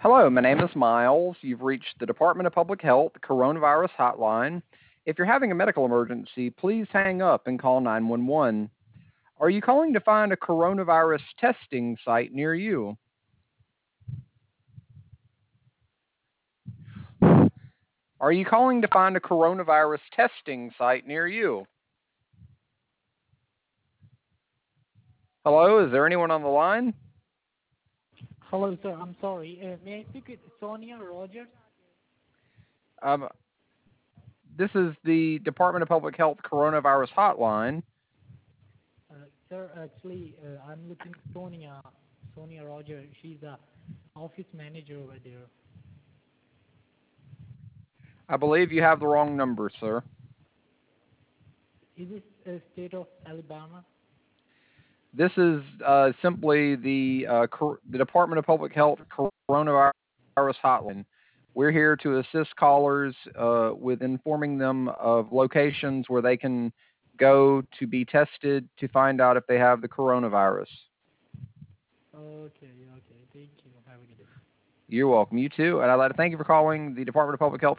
Hello, my name is Miles. You've reached the Department of Public Health Coronavirus Hotline. If you're having a medical emergency, please hang up and call 911. Are you calling to find a coronavirus testing site near you? Are you calling to find a coronavirus testing site near you? Hello, is there anyone on the line? Hello, sir. I'm sorry. May I speak with Sonia Rogers? Um, this is the Department of Public Health Coronavirus Hotline. Sir, actually, I'm looking Sonia Rogers. She's the office manager over there. I believe you have the wrong number, sir. Is this state of Alabama? This is simply the Department of Public Health Coronavirus Hotline. We're here to assist callers with informing them of locations where they can go to be tested to find out if they have the coronavirus. Okay, okay. Thank you. Have a good day. You're welcome. You too. And I'd like to thank you for calling the Department of Public Health